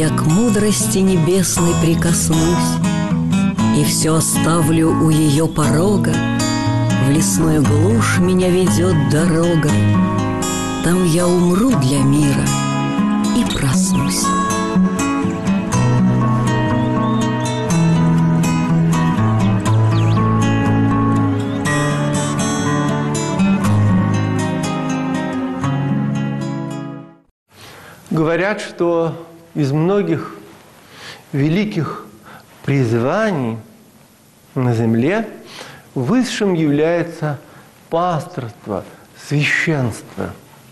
я к мудрости небесной прикоснусь и все оставлю у ее порога. В лесную глушь меня ведет дорога, там я умру для мира и проснусь. Говорят, что из многих великих призваний на земле высшим является пасторство, священство.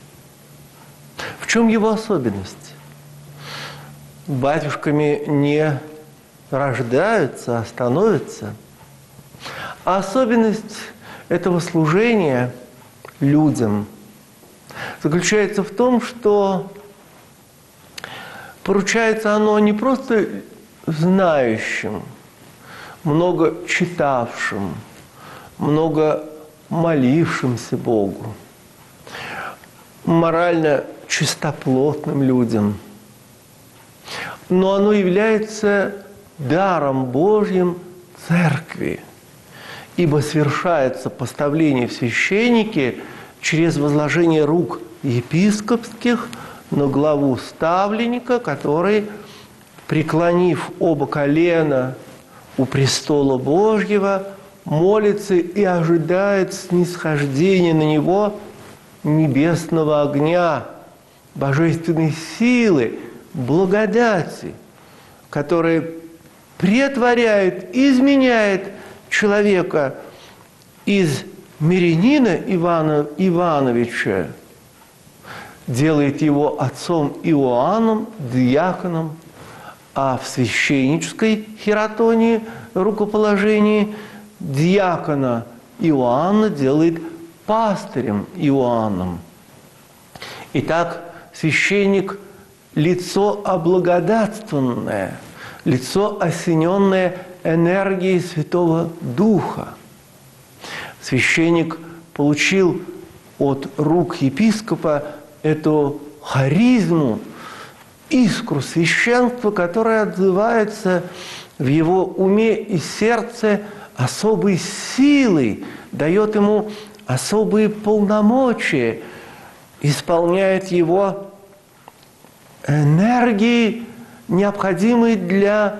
В чем его особенность? Батюшками не рождаются, а становятся. А особенность этого служения людям заключается в том, что поручается оно не просто знающим, много читавшим, много молившимся Богу, морально чистоплотным людям, но оно является даром Божьим Церкви, ибо совершается поставление в священники через возложение рук епископских на главу ставленника, который, преклонив оба колена у престола Божьего, молится и ожидает снисхождения на него небесного огня, божественной силы, благодати, которая претворяет, изменяет человека из мирянина Ивана Ивановича, делает его отцом Иоанном, диаконом, а в священнической хератонии, рукоположении, диакона Иоанна делает пастырем Иоанном. Итак, священник – лицо облагодатственное, лицо, осененное энергией Святого Духа. Священник получил от рук епископа эту харизму, искру священства, которая отзывается в его уме и сердце особой силой, дает ему особые полномочия, исполняет его энергии, необходимые для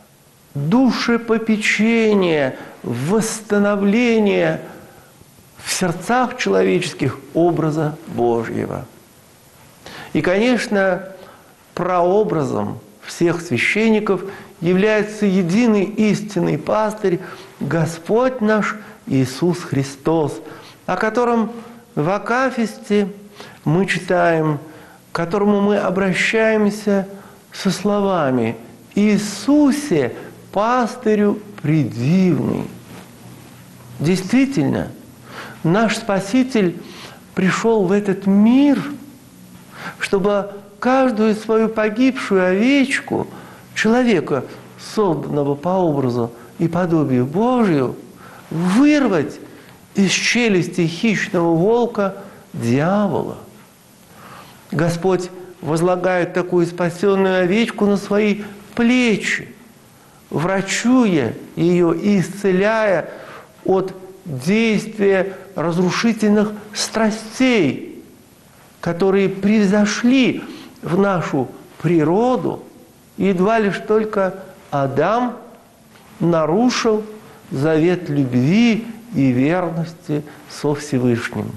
душепопечения, восстановления в сердцах человеческих образа Божьего. И, конечно, прообразом всех священников является единый истинный пастырь Господь наш Иисус Христос, о котором в Акафисте мы читаем, к которому мы обращаемся со словами «Иисусе, пастырю предивный». Действительно, наш Спаситель пришел в этот мир, чтобы каждую свою погибшую овечку, человека, созданного по образу и подобию Божию, вырвать из челюсти хищного волка дьявола. Господь возлагает такую спасенную овечку на свои плечи, врачуя ее и исцеляя от действия разрушительных страстей, которые превзошли в нашу природу, едва лишь только Адам нарушил завет любви и верности со Всевышним.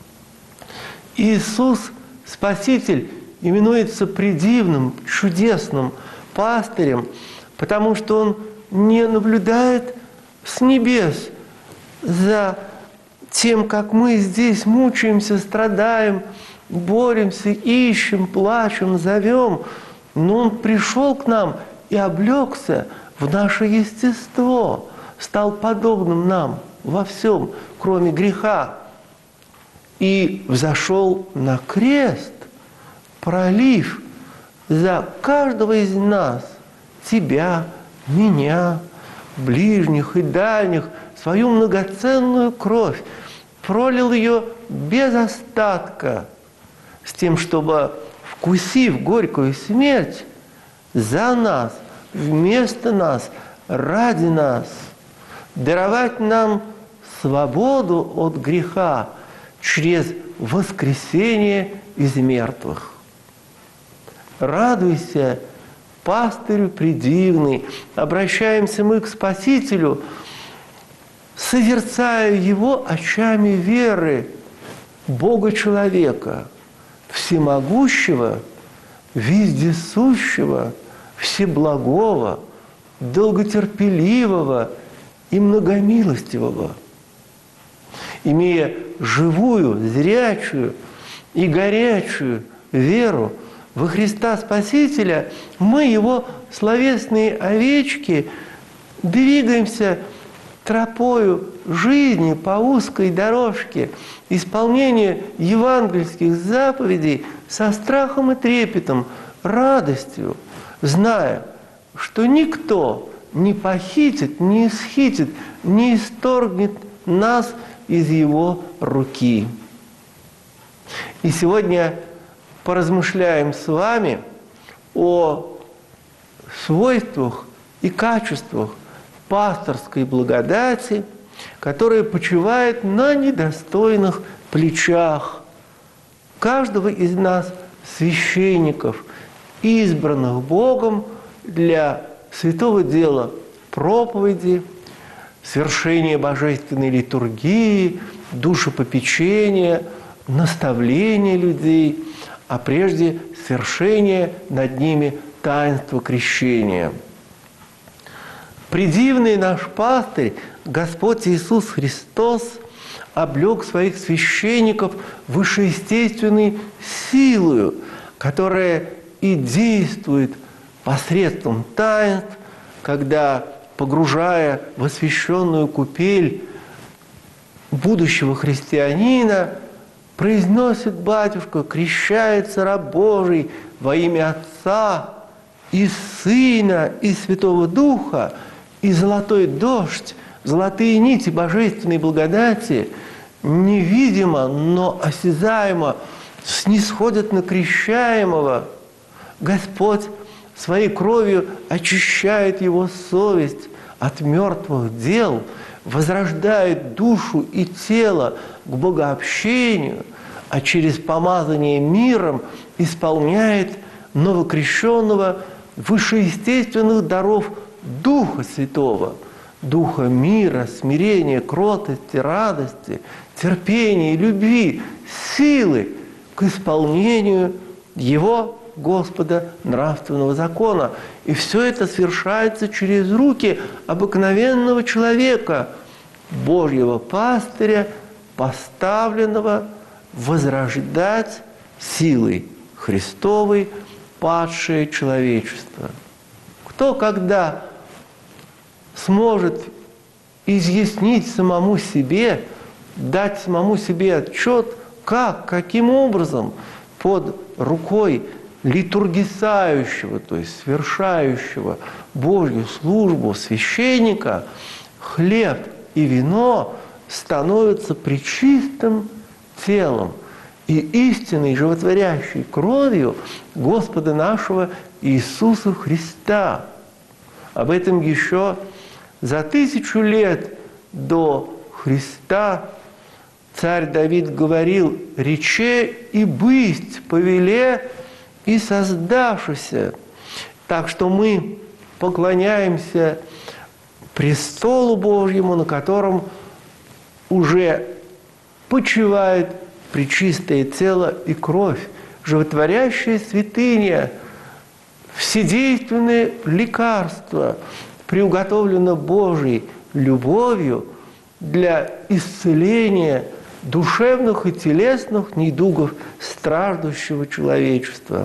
Иисус, Спаситель, именуется предивным, чудесным пастырем, потому что Он не наблюдает с небес за тем, как мы здесь мучаемся, страдаем, боремся, ищем, плачем, зовем, но Он пришел к нам и облегся в наше естество, стал подобным нам во всем, кроме греха, и взошел на крест, пролив за каждого из нас, тебя, меня, ближних и дальних, свою многоценную кровь, пролил ее без остатка, с тем, чтобы, вкусив горькую смерть, за нас, вместо нас, ради нас, даровать нам свободу от греха через воскресение из мертвых. Радуйся, пастырю предивный, обращаемся мы к Спасителю, созерцая Его очами веры, Бога-человека, всемогущего, вездесущего, всеблагого, долготерпеливого и многомилостивого. Имея живую, зрячую и горячую веру во Христа Спасителя, мы, Его словесные овечки, двигаемся тропою жизни по узкой дорожке исполнения евангельских заповедей со страхом и трепетом, радостью, зная, что никто не похитит, не исхитит, не исторгнет нас из Его руки. И сегодня поразмышляем с вами о свойствах и качествах пасторской благодати, которая почивает на недостойных плечах каждого из нас, священников, избранных Богом для святого дела проповеди, свершения божественной литургии, душепопечения, наставления людей, а прежде свершения над ними таинства крещения. Предивный наш пастырь, Господь Иисус Христос, облек своих священников вышеестественной силою, которая и действует посредством таинств, когда, погружая в освященную купель будущего христианина, произносит батюшка: «Крещается раб Божий во имя Отца и Сына и Святого Духа», и золотой дождь, золотые нити божественной благодати невидимо, но осязаемо снисходят на крещаемого. Господь своей кровью очищает его совесть от мертвых дел, возрождает душу и тело к богообщению, а через помазание миром исполняет новокрещенного вышеестественных даров Духа Святого, Духа мира, смирения, кротости, радости, терпения, любви, силы к исполнению Его, Господа, нравственного закона. И все это совершается через руки обыкновенного человека, Божьего пастыря, поставленного возрождать силой Христовой падшее человечество. Кто когда сможет изъяснить самому себе, дать самому себе отчет, как, каким образом под рукой литургисающего, то есть совершающего Божью службу священника, хлеб и вино становятся пречистым телом и истинной животворящей кровью Господа нашего Иисуса Христа. Об этом еще за 1000 лет до Христа царь Давид говорил: «Рече и бысть повеле и создавшися». Так что мы поклоняемся престолу Божьему, на котором уже почивает пречистое тело и кровь, животворящая святыня, вседейственное лекарство, приуготовлено Божьей любовью для исцеления душевных и телесных недугов страждущего человечества.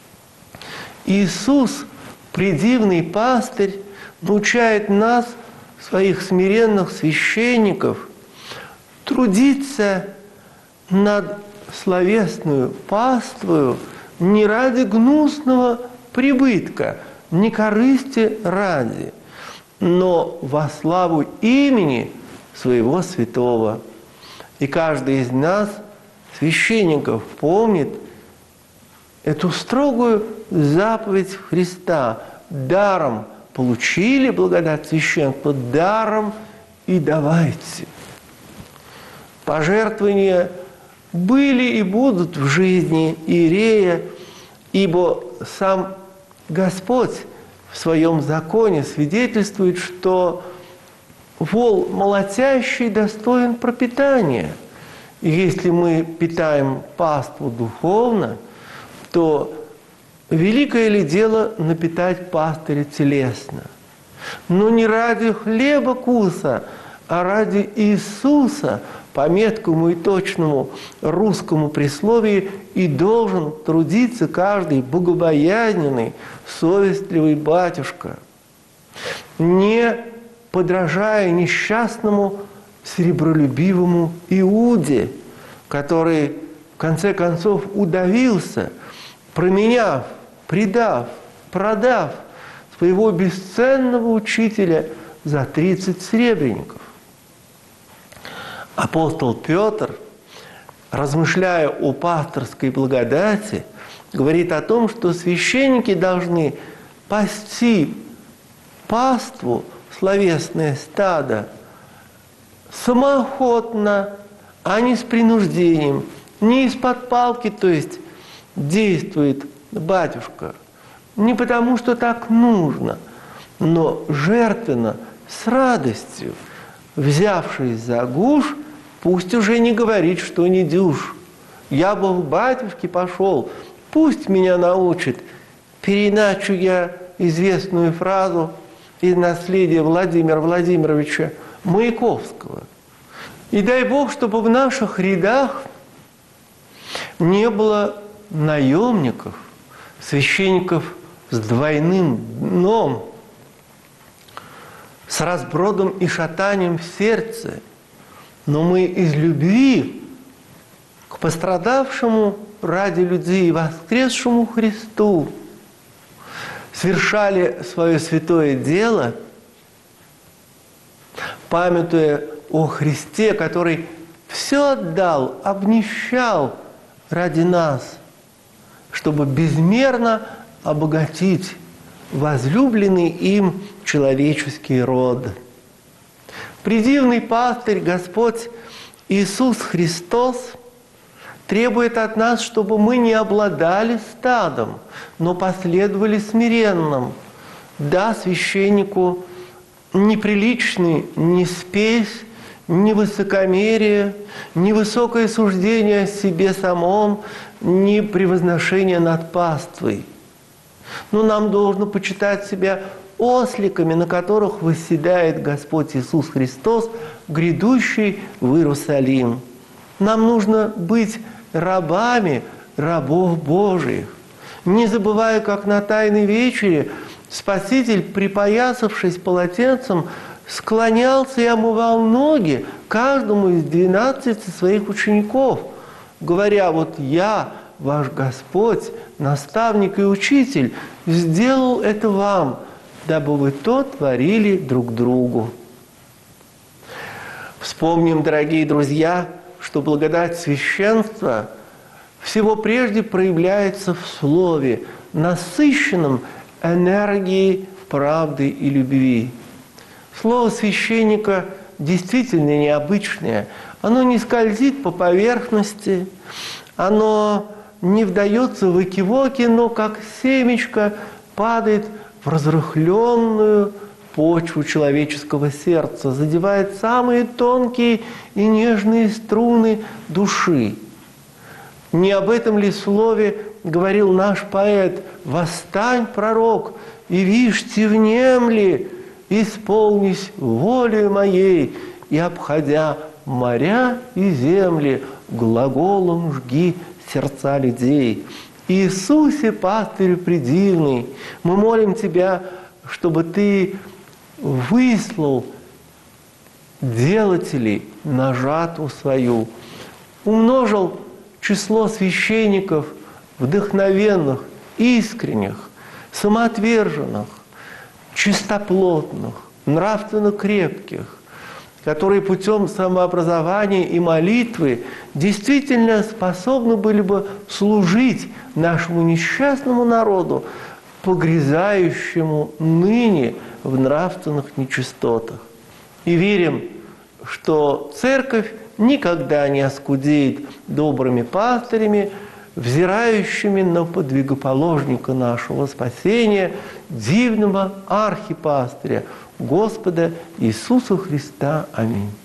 Иисус, предивный пастырь, научает нас, своих смиренных священников, трудиться над словесную паствою не ради гнусного прибытка, не корысти ради, но во славу имени своего святого. И каждый из нас, священников, помнит эту строгую заповедь Христа. Даром получили благодать священства, даром и давайте. Пожертвования были и будут в жизни иерея, ибо сам Господь в своем законе свидетельствует, что вол молотящий достоин пропитания. И если мы питаем паству духовно, то великое ли дело напитать пастыря телесно? Но не ради хлеба куса, а ради Иисуса, по меткому и точному русскому присловию, и должен трудиться каждый богобоязненный, совестливый батюшка, не подражая несчастному серебролюбивому Иуде, который в конце концов удавился, променяв, предав, продав своего бесценного учителя за 30 серебряников. Апостол Петр, размышляя о пасторской благодати, говорит о том, что священники должны пасти паству, словесное стадо, самоохотно, а не с принуждением, не из-под палки, то есть действует батюшка, не потому, что так нужно, но жертвенно, с радостью, взявшись за гуж, пусть уже не говорит, что не дюж. Я бы в батюшке пошел, пусть меня научит. Переиначу я известную фразу из наследия Владимира Владимировича Маяковского. И дай Бог, чтобы в наших рядах не было наемников, священников с двойным дном, с разбродом и шатанием в сердце, но мы из любви к пострадавшему ради людей воскресшему Христу совершали свое святое дело, памятуя о Христе, который все отдал, обнищал ради нас, чтобы безмерно обогатить возлюбленный им человеческий род. Предивный пастырь Господь Иисус Христос требует от нас, чтобы мы не обладали стадом, но последовали смиренным. Да, священнику неприличны ни спесь, ни высокомерие, ни высокое суждение о себе самом, ни превозношение над паствой. Но нам должно почитать себя осликами, на которых восседает Господь Иисус Христос, грядущий в Иерусалим. Нам нужно быть рабами рабов Божиих, не забывая, как на Тайной вечере Спаситель, припоясавшись полотенцем, склонялся и омывал ноги каждому из 12 своих учеников, говоря: вот я, ваш Господь, наставник и учитель, сделал это вам, дабы вы то творили друг другу. Вспомним, дорогие друзья, что благодать священства всего прежде проявляется в слове, насыщенном энергией правды и любви. Слово священника действительно необычное. Оно не скользит по поверхности, оно не вдается в экивоки, но как семечко падает в разрыхленную почву человеческого сердца, задевает самые тонкие и нежные струны души. Не об этом ли слове говорил наш поэт: «Восстань, пророк, и вишьте внемли, исполнись волею моей, и, обходя моря и земли, глаголом жги сердца людей». Иисусе, пастырю предивный, мы молим Тебя, чтобы Ты выслал делателей на жатву свою, умножил число священников вдохновенных, искренних, самоотверженных, чистоплотных, нравственно крепких, которые путем самообразования и молитвы действительно способны были бы служить нашему несчастному народу, погрязающему ныне в нравственных нечистотах. И верим, что Церковь никогда не оскудеет добрыми пастырями, взирающими на подвигоположника нашего спасения, дивного архипастыря, Господа Иисуса Христа. Аминь.